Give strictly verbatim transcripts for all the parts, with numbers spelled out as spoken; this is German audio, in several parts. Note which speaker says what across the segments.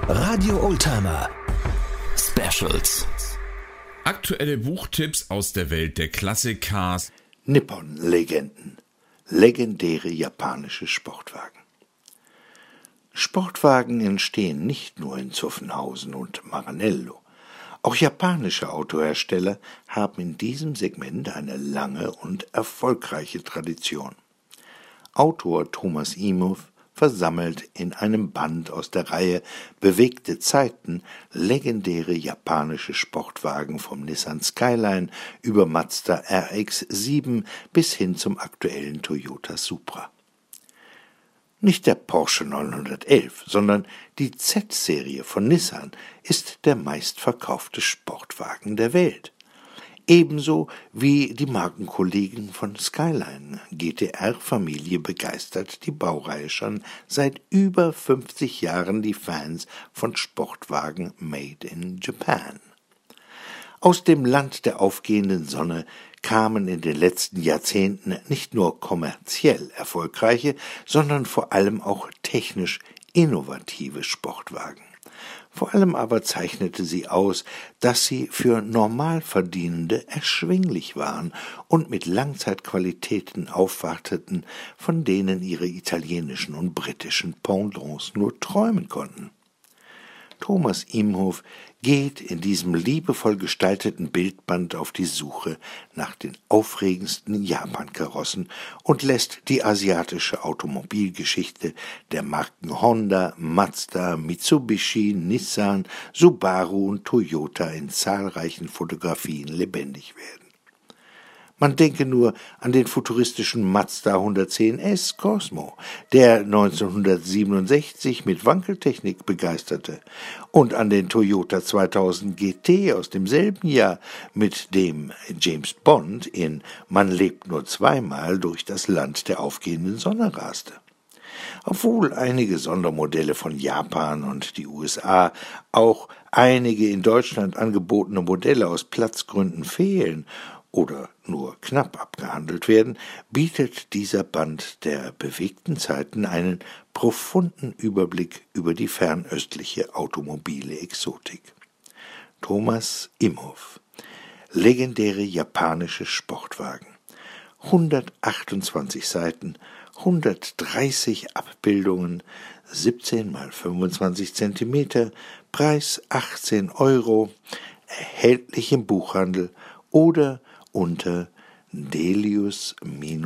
Speaker 1: Radio Oldtimer Specials.
Speaker 2: Aktuelle Buchtipps aus der Welt der Klassiker.
Speaker 3: Nippon-Legenden. Legendäre japanische Sportwagen. Sportwagen entstehen nicht nur in Zuffenhausen und Maranello. Auch japanische Autohersteller haben in diesem Segment eine lange und erfolgreiche Tradition. Autor Thomas Imhoff versammelt in einem Band aus der Reihe Bewegte Zeiten legendäre japanische Sportwagen vom Nissan Skyline über Mazda R X sieben bis hin zum aktuellen Toyota Supra. Nicht der Porsche neunhundertelf, sondern die Z-Serie von Nissan ist der meistverkaufte Sportwagen der Welt. Ebenso wie die Markenkollegen von Skyline. G T R-Familie begeistert die Baureihe schon seit über fünfzig Jahren die Fans von Sportwagen made in Japan. Aus dem Land der aufgehenden Sonne kamen in den letzten Jahrzehnten nicht nur kommerziell erfolgreiche, sondern vor allem auch technisch innovative Sportwagen. Vor allem aber zeichnete sie aus, dass sie für Normalverdienende erschwinglich waren und mit Langzeitqualitäten aufwarteten, von denen ihre italienischen und britischen Pendants nur träumen konnten. Thomas Imhoff geht in diesem liebevoll gestalteten Bildband auf die Suche nach den aufregendsten Japan-Karossen und lässt die asiatische Automobilgeschichte der Marken Honda, Mazda, Mitsubishi, Nissan, Subaru und Toyota in zahlreichen Fotografien lebendig werden. Man denke nur an den futuristischen Mazda hundertzehn S Cosmo, der neunzehnhundertsiebenundsechzig mit Wankeltechnik begeisterte, und an den Toyota zweitausend G T aus demselben Jahr, mit dem James Bond in Man lebt nur zweimal durch das Land der aufgehenden Sonne raste. Obwohl einige Sondermodelle von Japan und die U S A, auch einige in Deutschland angebotene Modelle aus Platzgründen fehlen oder nur knapp abgehandelt werden, bietet dieser Band der bewegten Zeiten einen profunden Überblick über die fernöstliche automobile Exotik. Thomas Imhoff. Legendäre japanische Sportwagen. hundertachtundzwanzig Seiten, hundertdreißig Abbildungen, siebzehn mal fünfundzwanzig Zentimeter, Preis achtzehn Euro, erhältlich im Buchhandel oder unter delius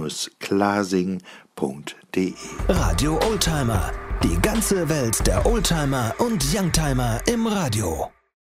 Speaker 3: Glasing punkt de.
Speaker 1: Radio Oldtimer. Die ganze Welt der Oldtimer und Youngtimer im Radio.